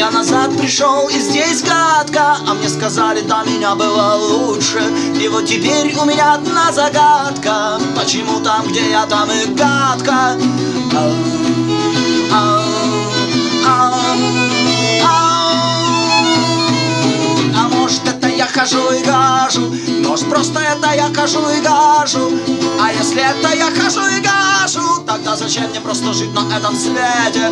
Я назад пришел, и здесь гадко, а мне сказали, до меня было лучше. И вот теперь у меня одна загадка: почему там, где я, там и гадко? А может, это я хожу и гажу, может, просто это я хожу и гажу. А если это я хожу и гажу, тогда зачем мне просто жить на этом свете?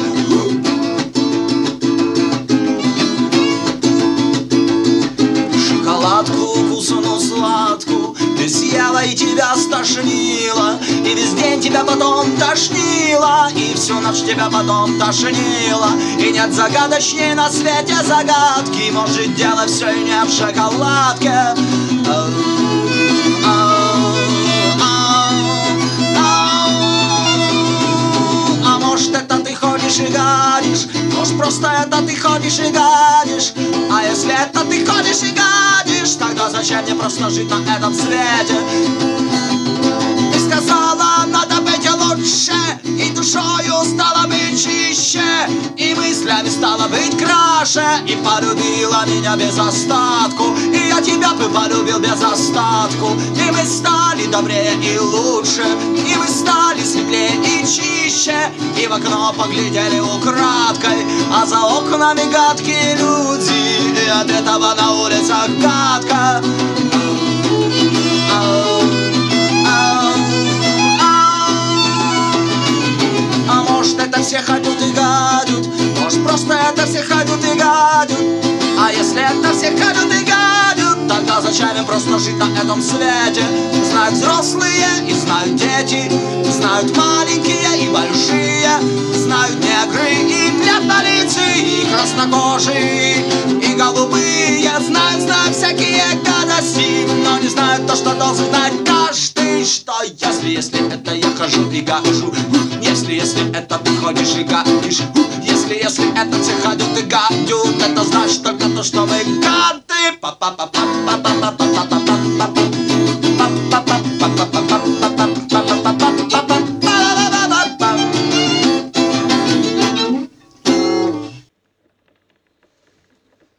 Шоколадку, вкусную сладкую ты съела и тебя стошнило, и весь день тебя потом тошнило, и всю ночь тебя потом тошнило. И нет загадочней на свете загадки, может, дело все и не в шоколадке. А может, это ты ходишь и гадишь, может, просто это ты ходишь и гадишь. А если это ты ходишь и гадишь, тогда зачем мне просто жить на этом свете? Ты сказала, надо быть лучше, и душою стала быть чище, и мыслями стала быть краше, и полюбила меня без остатку, и я тебя бы полюбил без остатку. И мы стали добрее и лучше, и мы стали светлее и чище, и в окно поглядели украдкой, а за окнами гадкие люди, и от этого на улицах гадко. А может, это все ходят и гадят, может, просто это все ходят и гадят. А если это все ходят и гадят, тогда зачем им просто жить на этом свете? Знают взрослые и знают дети, знают маленькие и большие, знают негры и бледнолицые, и краснокожие, и голубые. Знают всякие гадости, но не знают то, что должен знать каждый. Что если это я хожу и гажу, если это ты ходишь и гадишь, если это все ходят и гадят, это значит только то, что мы гады. Па-па-па-па.